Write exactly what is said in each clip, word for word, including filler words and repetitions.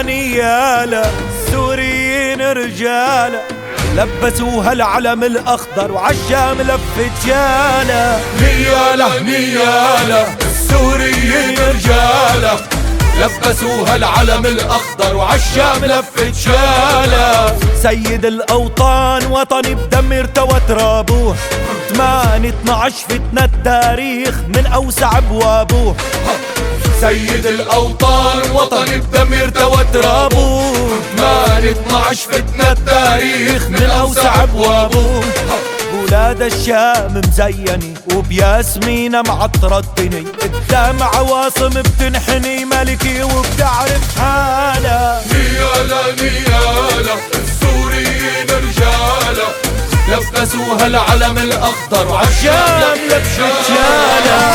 لا نيالة السوريين رجالة لبسوها العلم الأخضر وعالشام لفت جالة. نيالة نيالة السوريين رجالة لبسوها العلم الأخضر وعالشام لفت جالة. سيد الأوطان وطني بدم ارتوى ترابوه ثمانية اثنعش فتنة التاريخ من أوسع أبوابه. سيد الأوطان وطني بدم ارتوى ترابوه ثمانية اثنعش فتنة التاريخ من أوسع أبوابه. ولاد الشام مزيني وبياسمينة معطرة الدني قدام عواصم بتنحني ملكي وبتعرف حالة. نيالة نيالة السوريين رجالة لبسوها العلم الأخضر وعالشام لفت جالة.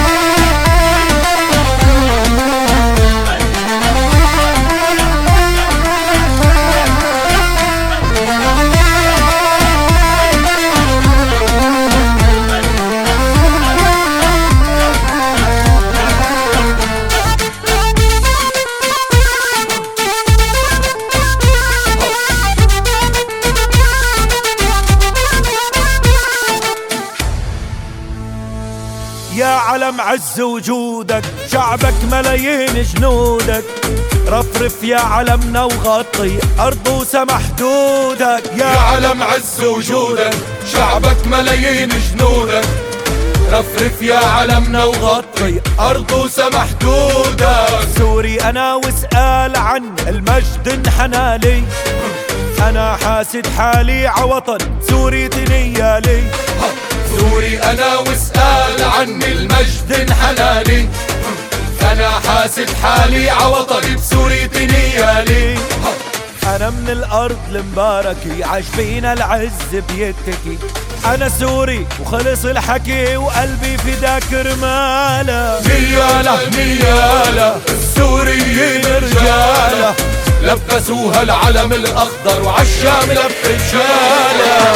يا علم عز وجودك شعبك ملايين جنودك رفرف يا علمنا وغطي أرض وسما حدودك. يا علم عز وجودك شعبك ملايين جنودك رفرف يا علمنا وغطي أرض وسما حدودك. سوري أنا واسأل عن المجد انحنى لي أنا حاسد حالي عوطن سوري تنيالي. سوري أنا واسأل عني المجد انحنالي أنا حاسد حالي عوطني بسوري تنيالي. أنا من الأرض المباركة عاجبينا العز بيتكي أنا سوري وخلص الحكي وقلبي فداك رمالة. نيالة نيالة السوريين رجالة لبسوها العلم الأخضر وعالشام لفت جالة.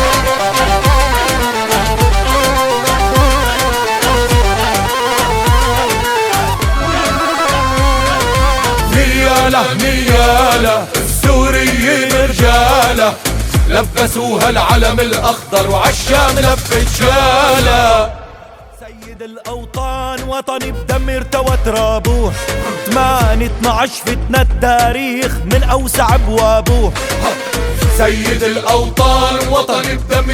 نيالة نيالة السوريين رجالة لبسوها العلم الأخضر وعالشام لفت جالة. سيد الأوطان وطني بدم ارتوى ترابوه ثمانية اثنعش فتنة التاريخ من أوسع أبوابه. سيد الأوطان وطني بدم